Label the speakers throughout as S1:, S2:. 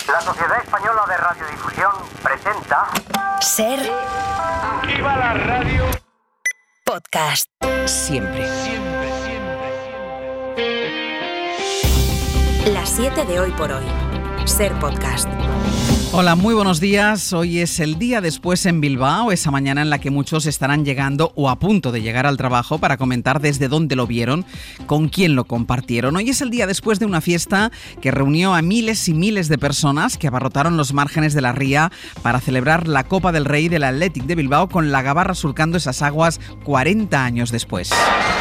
S1: La Sociedad Española de Radiodifusión presenta...
S2: Ser...
S3: ¡Viva la radio!
S2: Podcast.
S4: Siempre.
S2: Las 7 de hoy por hoy. Ser Podcast.
S4: Hola, muy buenos días. Hoy es el día después en Bilbao, esa mañana en la que muchos estarán llegando o a punto de llegar al trabajo para comentar desde dónde lo vieron, con quién lo compartieron. Hoy es el día después de una fiesta que reunió a miles y miles de personas que abarrotaron los márgenes de la ría para celebrar la Copa del Rey del Athletic de Bilbao, con la Gabarra surcando esas aguas 40 años después.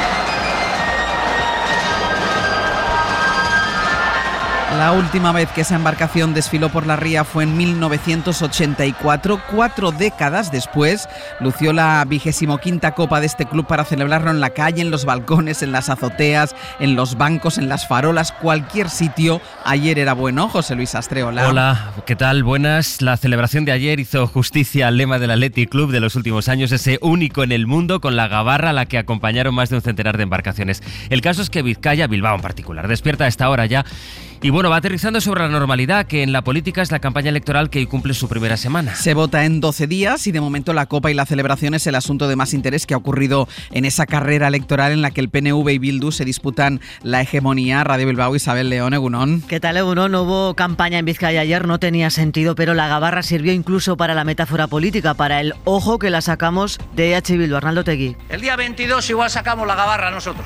S4: La última vez que esa embarcación desfiló por la ría fue en 1984, 4 décadas después. Lució la 25ª Copa de este club para celebrarlo en la calle, en los balcones, en las azoteas, en los bancos, en las farolas, cualquier sitio. Ayer era bueno. José Luis Astreola.
S5: Hola, ¿qué tal? Buenas. La celebración de ayer hizo justicia al lema del Athletic Club de los últimos años, ese único en el mundo, con la Gabarra a la que acompañaron más de un centenar de embarcaciones. El caso es que Vizcaya, Bilbao en particular, despierta a esta hora ya. Y bueno, va aterrizando sobre la normalidad, que en la política es la campaña electoral que hoy cumple su primera semana.
S4: Se vota en 12 días y de momento la Copa y la celebración es el asunto de más interés que ha ocurrido en esa carrera electoral en la que el PNV y Bildu se disputan la hegemonía. Radio Bilbao, Isabel León, Egunon.
S6: ¿Qué tal, Egunon? Hubo campaña en Vizcaya ayer, no tenía sentido, pero la Gabarra sirvió incluso para la metáfora política, para el ojo que la sacamos de EH Bildu. Arnaldo Tegui.
S7: El día 22 igual sacamos la Gabarra nosotros.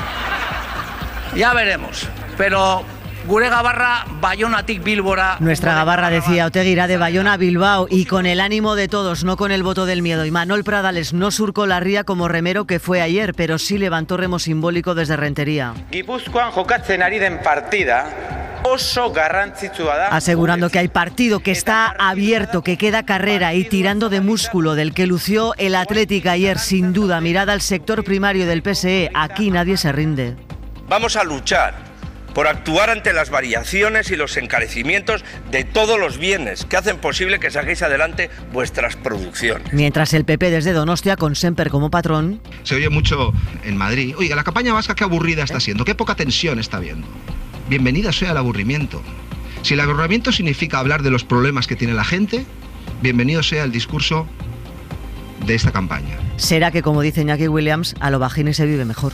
S7: Ya veremos, pero... Gure Gabarra, Baionatik Bilbora.
S6: Nuestra Gabarra, decía Otegi, irá de Bayona a Bilbao y con el ánimo de todos, no con el voto del miedo. Y Manol Pradales no surcó la ría como remero que fue ayer, pero sí levantó remo simbólico desde Rentería.
S8: Gipuzkoan jokatzen ari den partida oso garrantzitsua da.
S6: Asegurando que hay partido, que está abierto, que queda carrera y tirando de músculo, del que lució el Athletic ayer, sin duda. Mirada al sector primario del PSE, aquí nadie se rinde.
S9: Vamos a luchar por actuar ante las variaciones y los encarecimientos de todos los bienes que hacen posible que saquéis adelante vuestras producciones.
S6: Mientras el PP desde Donostia, con Semper como patrón...
S10: Se oye mucho en Madrid: oiga, la campaña vasca qué aburrida está siendo, qué poca tensión está viendo. Bienvenida sea el aburrimiento. Si el aburrimiento significa hablar de los problemas que tiene la gente, bienvenido sea el discurso de esta campaña.
S6: Será que, como dice Iñaki Williams, a lo bajín se vive mejor.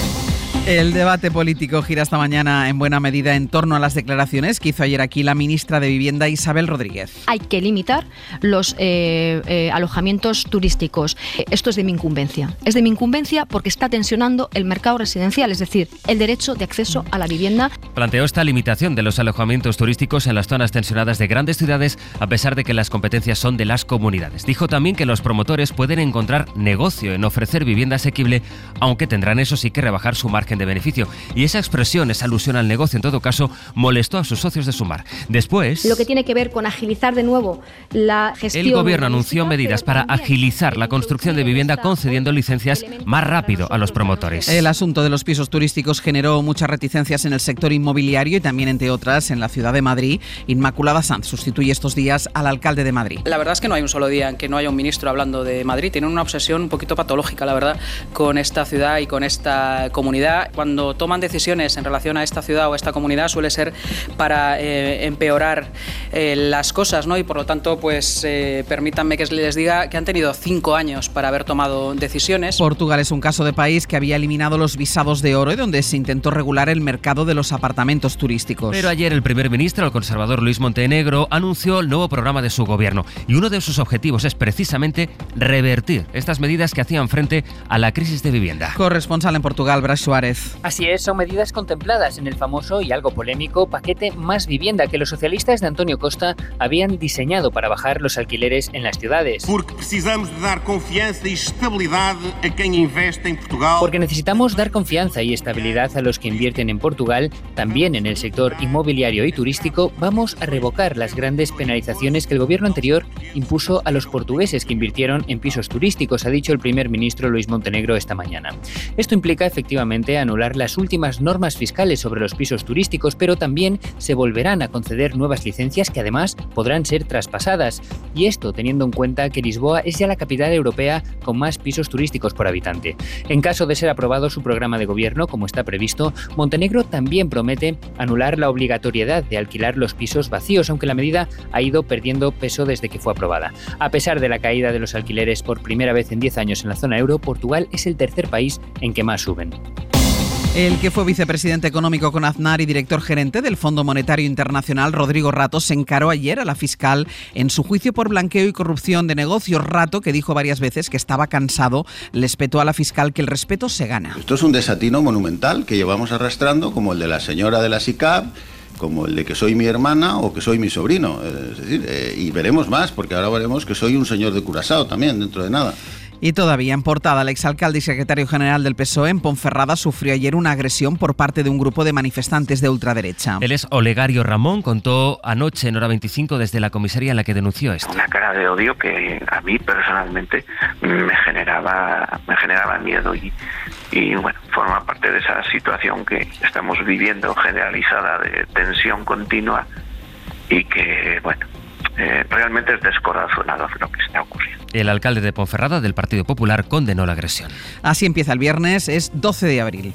S4: El debate político gira esta mañana en buena medida en torno a las declaraciones que hizo ayer aquí la ministra de Vivienda, Isabel Rodríguez.
S11: Hay que limitar los alojamientos turísticos. Esto es de mi incumbencia. Es de mi incumbencia porque está tensionando el mercado residencial, es decir, el derecho de acceso a la vivienda.
S5: Planteó esta limitación de los alojamientos turísticos en las zonas tensionadas de grandes ciudades, a pesar de que las competencias son de las comunidades. Dijo también que los promotores pueden encontrar negocio en ofrecer vivienda asequible, aunque tendrán eso sí que rebajar su margen de beneficio. Y esa expresión, esa alusión al negocio, en todo caso, molestó a sus socios de Sumar. Después...
S11: Lo que tiene que ver con agilizar de nuevo la gestión...
S5: El gobierno anunció medidas para agilizar la construcción de vivienda, concediendo licencias más rápido a los promotores.
S4: El asunto de los pisos turísticos generó muchas reticencias en el sector inmobiliario y también, entre otras, en la ciudad de Madrid. Inmaculada Sanz sustituye estos días al alcalde de Madrid.
S12: La verdad es que no hay un solo día en que no haya un ministro hablando de Madrid. Tienen una obsesión un poquito patológica, la verdad, con esta ciudad y con esta comunidad. Cuando toman decisiones en relación a esta ciudad o a esta comunidad suele ser para empeorar las cosas, ¿no? Y por lo tanto, pues permítanme que les diga que han tenido 5 años para haber tomado decisiones.
S4: Portugal es un caso de país que había eliminado los visados de oro y donde se intentó regular el mercado de los apartamentos turísticos.
S5: Pero ayer el primer ministro, el conservador Luís Montenegro, anunció el nuevo programa de su gobierno y uno de sus objetivos es precisamente revertir estas medidas que hacían frente a la crisis de vivienda.
S4: Corresponsal en Portugal, Bras Suárez.
S13: Así es, son medidas contempladas en el famoso y algo polémico paquete Más Vivienda que los socialistas de Antonio Costa habían diseñado para bajar los alquileres en las ciudades.
S14: Porque precisamos de dar confianza y estabilidad a quien investe en Portugal.
S13: Porque necesitamos dar confianza y estabilidad a los que invierten en Portugal, también en el sector inmobiliario y turístico. Vamos a revocar las grandes penalizaciones que el gobierno anterior impuso a los portugueses que invirtieron en pisos turísticos, ha dicho el primer ministro Luís Montenegro esta mañana. Esto implica efectivamente anular las últimas normas fiscales sobre los pisos turísticos, pero también se volverán a conceder nuevas licencias medidas que además podrán ser traspasadas. Y esto teniendo en cuenta que Lisboa es ya la capital europea con más pisos turísticos por habitante. En caso de ser aprobado su programa de gobierno, como está previsto, Montenegro también promete anular la obligatoriedad de alquilar los pisos vacíos, aunque la medida ha ido perdiendo peso desde que fue aprobada. A pesar de la caída de los alquileres por primera vez en 10 años en la zona euro, Portugal es el tercer país en que más suben.
S4: El que fue vicepresidente económico con Aznar y director gerente del Fondo Monetario Internacional, Rodrigo Rato, se encaró ayer a la fiscal en su juicio por blanqueo y corrupción de negocios. Rato, que dijo varias veces que estaba cansado, le espetó a la fiscal que el respeto se gana.
S15: Esto es un desatino monumental que llevamos arrastrando, como el de la señora de la SICAP, como el de que soy mi hermana o que soy mi sobrino. Es decir, y veremos más, porque ahora veremos que soy un señor de Curazao también, dentro de nada.
S4: Y todavía en portada, el exalcalde y secretario general del PSOE en Ponferrada sufrió ayer una agresión por parte de un grupo de manifestantes de ultraderecha.
S5: Él es Olegario Ramón, contó anoche en Hora 25 desde la comisaría en la que denunció esto.
S16: Una cara de odio que a mí personalmente me generaba miedo y bueno, forma parte de esa situación que estamos viviendo generalizada de tensión continua y que, bueno, realmente es descorazonador lo que está ocurriendo.
S5: El alcalde de Ponferrada del Partido Popular condenó la agresión.
S4: Así empieza el viernes, es 12 de abril.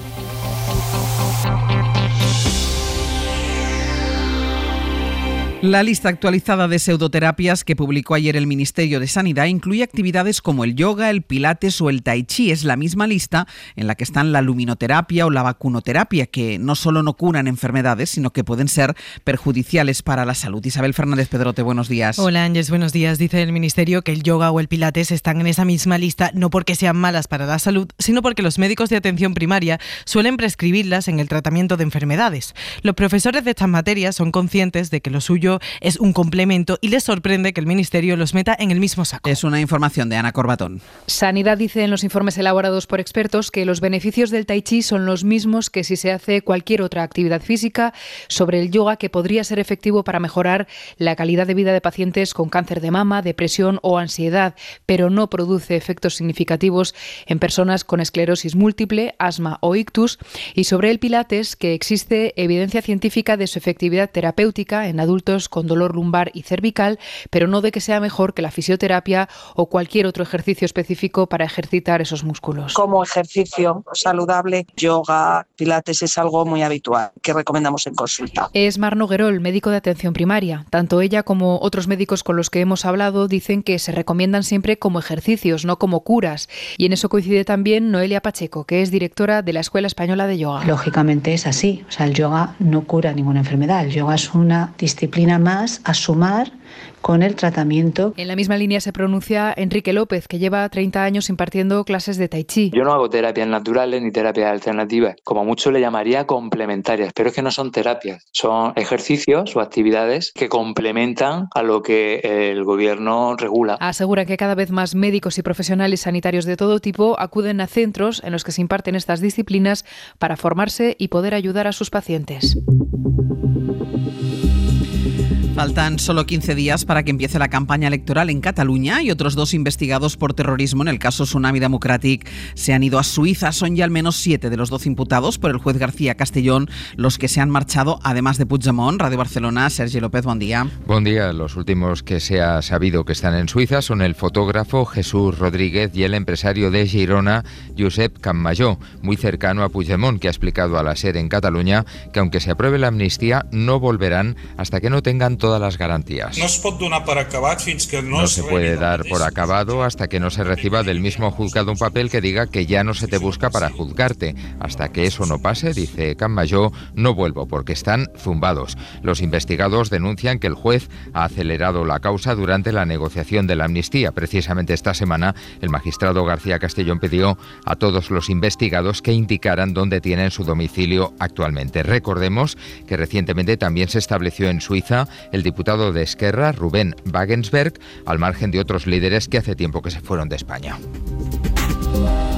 S4: La lista actualizada de pseudoterapias que publicó ayer el Ministerio de Sanidad incluye actividades como el yoga, el pilates o el tai chi. Es la misma lista en la que están la luminoterapia o la vacunoterapia, que no solo no curan enfermedades, sino que pueden ser perjudiciales para la salud. Isabel Fernández Pedrote, buenos días.
S17: Hola Ángeles, buenos días. Dice el Ministerio que el yoga o el pilates están en esa misma lista no porque sean malas para la salud, sino porque los médicos de atención primaria suelen prescribirlas en el tratamiento de enfermedades. Los profesores de estas materias son conscientes de que lo suyo es un complemento y les sorprende que el Ministerio los meta en el mismo saco.
S4: Es una información de Ana Corbatón.
S18: Sanidad dice en los informes elaborados por expertos que los beneficios del tai chi son los mismos que si se hace cualquier otra actividad física. Sobre el yoga, que podría ser efectivo para mejorar la calidad de vida de pacientes con cáncer de mama, depresión o ansiedad, pero no produce efectos significativos en personas con esclerosis múltiple, asma o ictus. Y sobre el pilates, que existe evidencia científica de su efectividad terapéutica en adultos con dolor lumbar y cervical, pero no de que sea mejor que la fisioterapia o cualquier otro ejercicio específico para ejercitar esos músculos.
S19: Como ejercicio saludable, yoga, pilates es algo muy habitual que recomendamos en consulta.
S18: Es Mar Noguerol, médico de atención primaria. Tanto ella como otros médicos con los que hemos hablado dicen que se recomiendan siempre como ejercicios, no como curas. Y en eso coincide también Noelia Pacheco, que es directora de la Escuela Española de Yoga.
S20: Lógicamente es así. O sea, el yoga no cura ninguna enfermedad. El yoga es una disciplina más a sumar con el tratamiento.
S18: En la misma línea se pronuncia Enrique López, que lleva 30 años impartiendo clases de tai chi.
S21: Yo no hago terapias naturales ni terapias alternativas, como mucho le llamaría complementarias, pero es que no son terapias, son ejercicios o actividades que complementan a lo que el gobierno regula.
S18: Asegura que cada vez más médicos y profesionales sanitarios de todo tipo acuden a centros en los que se imparten estas disciplinas para formarse y poder ayudar a sus pacientes.
S4: Faltan solo 15 días para que empiece la campaña electoral en Cataluña y otros 2 investigados por terrorismo en el caso Tsunami Democratic se han ido a Suiza. Son ya al menos 7 de los 12 imputados por el juez García Castellón los que se han marchado, además de Puigdemont. Radio Barcelona, Sergi López, buen día.
S22: Buen día. Los últimos que se ha sabido que están en Suiza son el fotógrafo Jesús Rodríguez y el empresario de Girona, Josep Campmajó, muy cercano a Puigdemont, que ha explicado a la SER en Cataluña que aunque se apruebe la amnistía, no volverán hasta que no tengan todas las garantías.
S23: No se puede dar por acabado hasta que no se reciba del mismo juzgado un papel que diga que ya no se te busca para juzgarte. Hasta que eso no pase, dice Campmajó, no vuelvo porque están zumbados. Los investigados denuncian que el juez ha acelerado la causa durante la negociación de la amnistía. Precisamente esta semana, el magistrado García Castellón pidió a todos los investigados que indicaran dónde tienen su domicilio actualmente. Recordemos que recientemente también se estableció en Suiza el diputado de Esquerra, Rubén Wagensberg, al margen de otros líderes que hace tiempo que se fueron de España.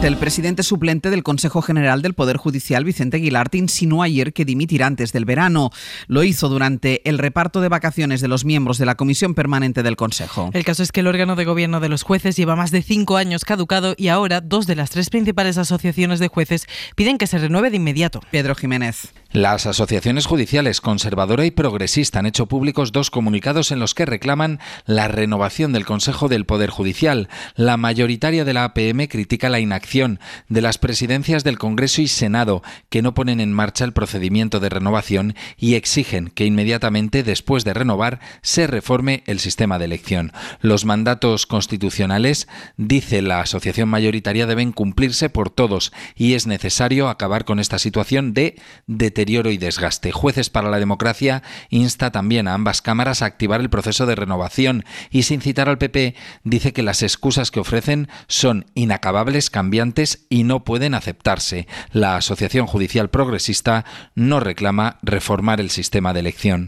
S4: El presidente suplente del Consejo General del Poder Judicial, Vicente Guilart, insinuó ayer que dimitirá antes del verano. Lo hizo durante el reparto de vacaciones de los miembros de la Comisión Permanente del Consejo.
S17: El caso es que el órgano de gobierno de los jueces lleva más de 5 años caducado y ahora 2 de las 3 principales asociaciones de jueces piden que se renueve de inmediato.
S4: Pedro Jiménez.
S1: Las asociaciones judiciales Conservadora y Progresista han hecho públicos 2 comunicados en los que reclaman la renovación del Consejo del Poder Judicial. La mayoritaria de la APM critica la inacción de las presidencias del Congreso y Senado, que no ponen en marcha el procedimiento de renovación y exigen que inmediatamente después de renovar se reforme el sistema de elección. Los mandatos constitucionales, dice la asociación mayoritaria, deben cumplirse por todos y es necesario acabar con esta situación de deterioro y desgaste. Jueces para la Democracia insta también a ambas cámaras a activar el proceso de renovación y, sin citar al PP, dice que las excusas que ofrecen son inacabables, cambiantes y no pueden aceptarse. La Asociación Judicial Progresista no reclama reformar el sistema de elección.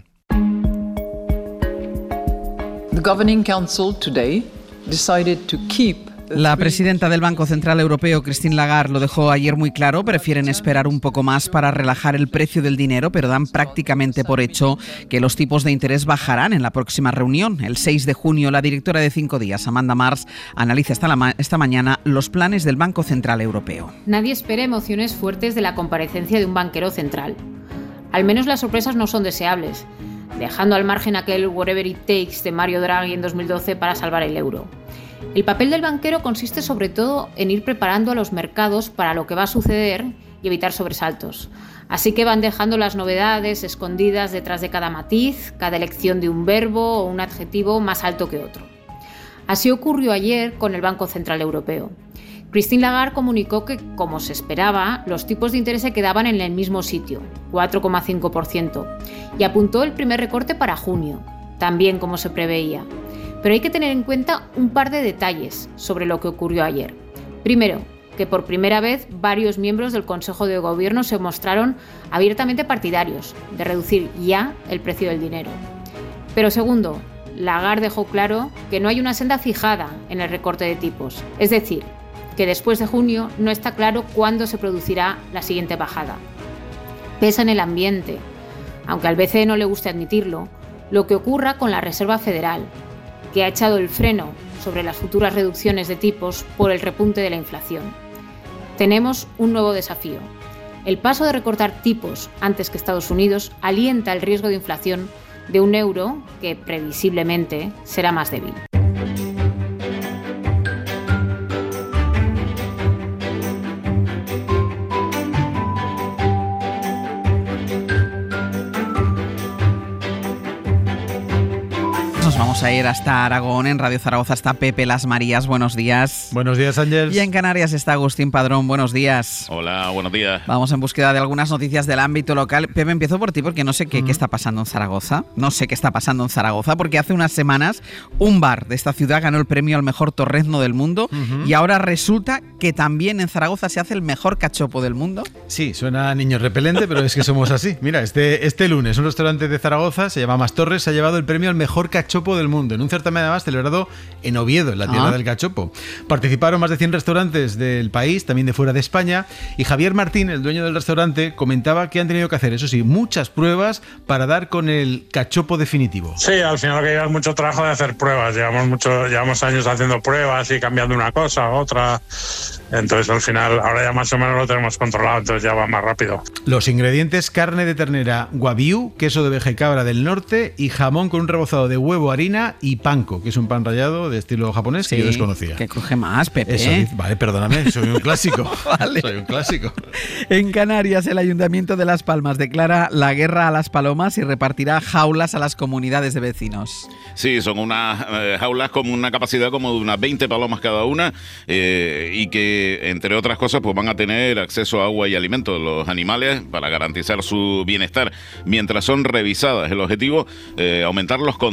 S2: The Governing Council today decided to keep.
S4: La presidenta del Banco Central Europeo, Christine Lagarde, lo dejó ayer muy claro. Prefieren esperar un poco más para relajar el precio del dinero, pero dan prácticamente por hecho que los tipos de interés bajarán en la próxima reunión. El 6 de junio, la directora de 5 días, Amanda Mars, analiza esta mañana los planes del Banco Central Europeo.
S3: Nadie espera emociones fuertes de la comparecencia de un banquero central. Al menos las sorpresas no son deseables, dejando al margen aquel whatever it takes de Mario Draghi en 2012 para salvar el euro. El papel del banquero consiste sobre todo en ir preparando a los mercados para lo que va a suceder y evitar sobresaltos. Así que van dejando las novedades escondidas detrás de cada matiz, cada elección de un verbo o un adjetivo más alto que otro. Así ocurrió ayer con el Banco Central Europeo. Christine Lagarde comunicó que, como se esperaba, los tipos de interés se quedaban en el mismo sitio, 4,5%, y apuntó el primer recorte para junio, también como se preveía. Pero hay que tener en cuenta un par de detalles sobre lo que ocurrió ayer. Primero, que por primera vez varios miembros del Consejo de Gobierno se mostraron abiertamente partidarios de reducir ya el precio del dinero. Pero segundo, Lagarde dejó claro que no hay una senda fijada en el recorte de tipos, es decir, que después de junio no está claro cuándo se producirá la siguiente bajada. Pesa en el ambiente, aunque al BCE no le guste admitirlo, lo que ocurra con la Reserva Federal, que ha echado el freno sobre las futuras reducciones de tipos por el repunte de la inflación. Tenemos un nuevo desafío. El paso de recortar tipos antes que Estados Unidos alienta el riesgo de inflación de un euro que previsiblemente será más débil.
S4: Nos vamos a ir hasta Aragón. En Radio Zaragoza está Pepe Las Marías. Buenos días.
S24: Buenos días, Ángel.
S4: Y en Canarias está Agustín Padrón. Buenos días.
S25: Hola, buenos días.
S4: Vamos en búsqueda de algunas noticias del ámbito local. Pepe, empiezo por ti porque no sé qué está pasando en Zaragoza. No sé qué está pasando en Zaragoza porque hace unas semanas un bar de esta ciudad ganó el premio al mejor torrezno del mundo y ahora resulta que también en Zaragoza se hace el mejor cachopo del mundo.
S24: Sí, suena a niño repelente, pero es que somos así. Mira, este lunes un restaurante de Zaragoza, se llama Mas Torres, se ha llevado el premio al mejor cachopo del mundo, en un certamen además celebrado en Oviedo, en la tierra del cachopo. Participaron más de 100 restaurantes del país, también de fuera de España, y Javier Martín, el dueño del restaurante, comentaba que han tenido que hacer, eso sí, muchas pruebas para dar con el cachopo definitivo.
S26: Sí, al final que lleva mucho trabajo de hacer pruebas, llevamos años haciendo pruebas y cambiando una cosa, otra, entonces al final ahora ya más o menos lo tenemos controlado, entonces ya va más rápido.
S24: Los ingredientes: carne de ternera Wagyu, queso de oveja y cabra del norte y jamón con un rebozado de huevo, harina y panko, que es un pan rallado de estilo japonés que yo desconocía.
S4: Que cruje más, Pepe.
S24: Eso, vale, perdóname, soy un clásico.
S4: Vale.
S24: Soy un clásico.
S4: En Canarias, el Ayuntamiento de Las Palmas declara la guerra a las palomas y repartirá jaulas a las comunidades de vecinos.
S25: Sí, son unas jaulas con una capacidad como de unas 20 palomas cada una y que, entre otras cosas, pues van a tener acceso a agua y alimentos los animales para garantizar su bienestar mientras son revisadas. El objetivo, aumentar los controles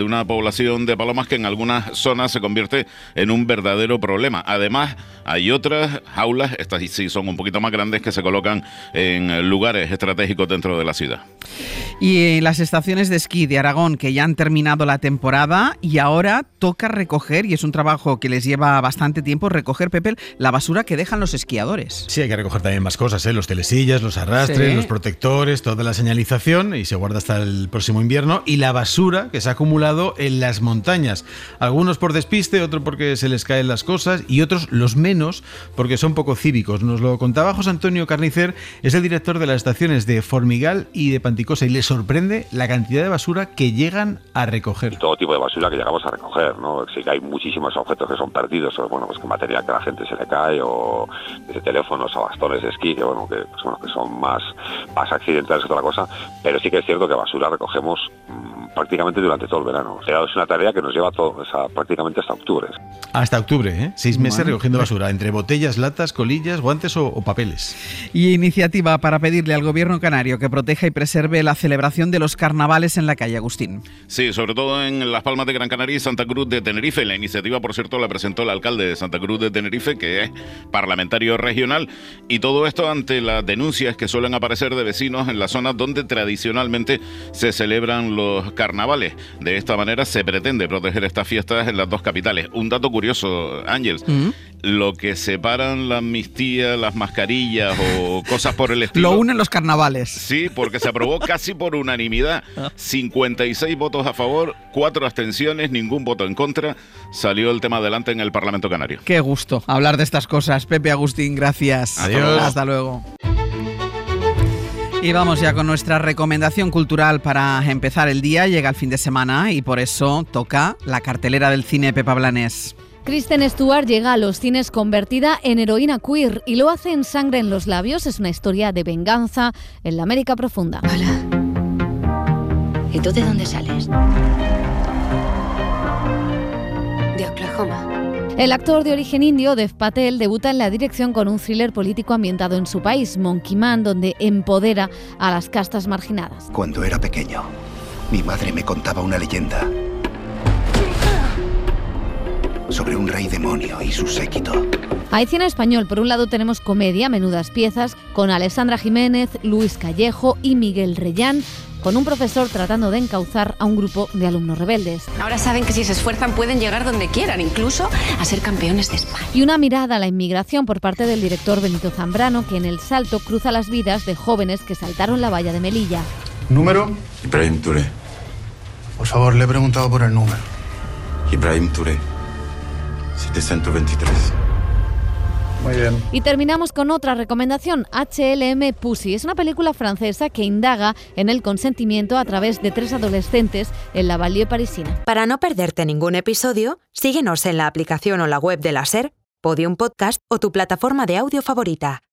S25: de una población de palomas que en algunas zonas se convierte en un verdadero problema. Además, hay otras jaulas, estas sí son un poquito más grandes, que se colocan en lugares estratégicos dentro de la ciudad.
S4: Y las estaciones de esquí de Aragón, que ya han terminado la temporada y ahora toca recoger, y es un trabajo que les lleva bastante tiempo, recoger, Pepe, la basura que dejan los esquiadores.
S24: Sí, hay que recoger también más cosas, los telesillas, los arrastres, los protectores, toda la señalización, y se guarda hasta el próximo invierno, y la basura que se ha acumulado en las montañas. Algunos por despiste, otros porque se les caen las cosas, y otros, los menos, porque son poco cívicos. Nos lo contaba José Antonio Carnicer, es el director de las estaciones de Formigal y de Panticosa, y le sorprende la cantidad de basura que llegan a recoger.
S6: Todo tipo de basura que llegamos a recoger, ¿no? Sí que hay muchísimos objetos que son perdidos, o bueno, pues que material que a la gente se le cae, o desde teléfonos a bastones de esquí, que bueno, que son más accidentales que otra cosa, pero sí que es cierto que basura recogemos prácticamente durante todo el verano. O sea, es una tarea que nos lleva prácticamente hasta octubre.
S24: Hasta octubre, 6 meses recogiendo basura, entre botellas, latas, colillas, guantes o papeles.
S4: Y iniciativa para pedirle al gobierno canario que proteja y preserve la celebración de los carnavales en la calle, Agustín.
S25: Sí, sobre todo en Las Palmas de Gran Canaria y Santa Cruz de Tenerife. La iniciativa, por cierto, la presentó el alcalde de Santa Cruz de Tenerife, que es parlamentario regional, y todo esto ante las denuncias que suelen aparecer de vecinos en las zonas donde tradicionalmente se celebran los carnavales. De esta manera se pretende proteger estas fiestas en las dos capitales. Un dato curioso, Ángeles, lo que separan la amnistía, las mascarillas o cosas por el estilo...
S4: Lo unen los carnavales.
S25: Sí, porque se aprobó casi por unanimidad. 56 votos a favor, 4 abstenciones, ningún voto en contra. Salió el tema adelante en el Parlamento Canario.
S4: Qué gusto hablar de estas cosas. Pepe, Agustín, gracias.
S25: Adiós.
S4: Hasta luego. Y vamos ya con nuestra recomendación cultural para empezar el día. Llega el fin de semana y por eso toca la cartelera del cine, Pepa Blanes.
S7: Kristen Stewart llega a los cines convertida en heroína queer y lo hace en Sangre en los labios. Es una historia de venganza en la América profunda.
S8: Hola. ¿Y tú de dónde sales? De Oklahoma.
S7: El actor de origen indio, Dev Patel, debuta en la dirección con un thriller político ambientado en su país, Monkey Man, donde empodera a las castas marginadas.
S9: Cuando era pequeño, mi madre me contaba una leyenda sobre un rey demonio y su séquito.
S7: Hay cine español. Por un lado tenemos comedia, Menudas piezas, con Alessandra Jiménez, Luis Callejo y Miguel Reyán, con un profesor tratando de encauzar a un grupo de alumnos rebeldes.
S8: Ahora saben que si se esfuerzan pueden llegar donde quieran, incluso a ser campeones de España.
S7: Y una mirada a la inmigración por parte del director Benito Zambrano, que en El Salto cruza las vidas de jóvenes que saltaron la valla de Melilla.
S10: ¿Número?
S11: Ibrahim Touré.
S10: Por favor, le he preguntado por el número.
S11: Ibrahim Touré. 723.
S10: Muy bien.
S7: Y terminamos con otra recomendación, HLM Pussy. Es una película francesa que indaga en el consentimiento a través de 3 adolescentes en la banlieue parisina.
S27: Para no perderte ningún episodio, síguenos en la aplicación o la web de la SER, Podium Podcast o tu plataforma de audio favorita.